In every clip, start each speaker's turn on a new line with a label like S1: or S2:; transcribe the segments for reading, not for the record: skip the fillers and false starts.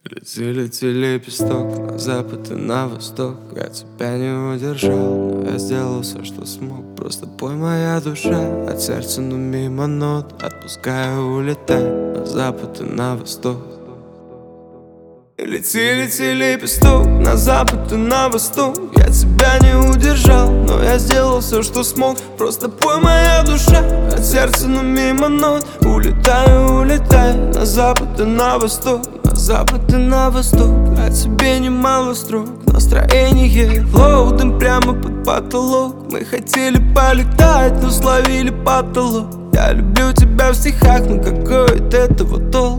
S1: Лети, лети, лепесток, на запад и на восток. Я тебя не удержал, но я сделал все, что смог. Просто пой, моя душа, от сердца, но мимо нот. Отпускаю, улетай, на запад и на восток. Лети, лети, лепесток, на запад и на восток. Я тебя не удержал, но я сделал все, что смог. Просто пой, моя душа, от сердца, но мимо нот. Улетаю, улетай, на запад и на восток. На запад и на восток, а тебе немало строк. Настроение лоудом прямо под потолок. Мы хотели полетать, но словили потолок. Я люблю тебя в стихах, но какой от этого толк?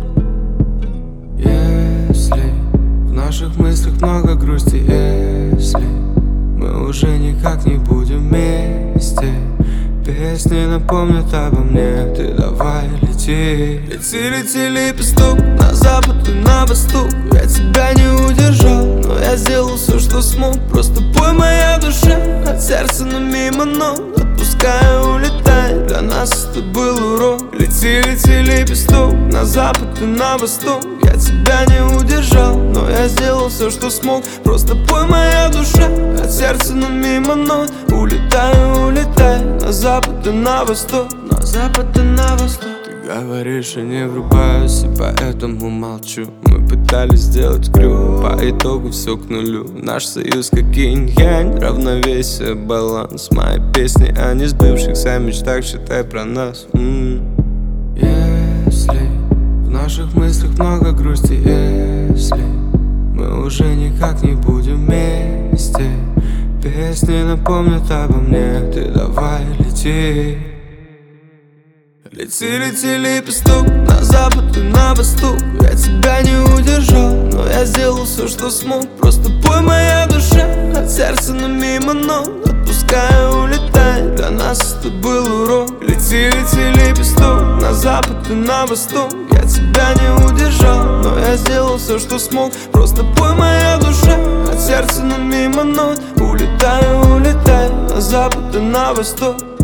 S1: Если в наших мыслях много грусти, если мы уже никак не будем вместе, песни напомнят обо мне, ты давай лети. Лети, лети, лепесток, на запад и на восток. Я тебя не удержал, но я сделал все, что смог. Просто пой, моя душа, от сердца, но мимо нот. Отпускаю, улетай, для нас это был урок. Лети, лети, лепесток, на запад и на восток. Я тебя не удержал, но я сделал все, что смог. Просто пой, моя душа, от сердца, но мимо нот. Улетаю, улетай, на запад и на восток. На запад и на восток. Ты говоришь, я не врубаюсь, и поэтому молчу. Мы пытались сделать крюк, по итогу все к нулю. Наш союз как инь-янь, равновесие, баланс. Мои песни о несбывшихся мечтах, считай про нас. Если в наших мыслях много грусти, если мы уже никак не будем вместе, песни напомнят обо мне, ты давай лети. Лети, лети, лепесток, на запад и на восток. Я тебя не удержал, но я сделал все, что смог. Просто пой, моя душа, от сердца, но мимо нот. Отпускаю, улетай, для нас это был урок. Лети, лети, лепесток, на запад и на восток. Я тебя не удержал, но я сделал все, что смог. Просто пой, моя душа, от сердца, но мимо нот. Улетаю, улетай, на запад и на восток.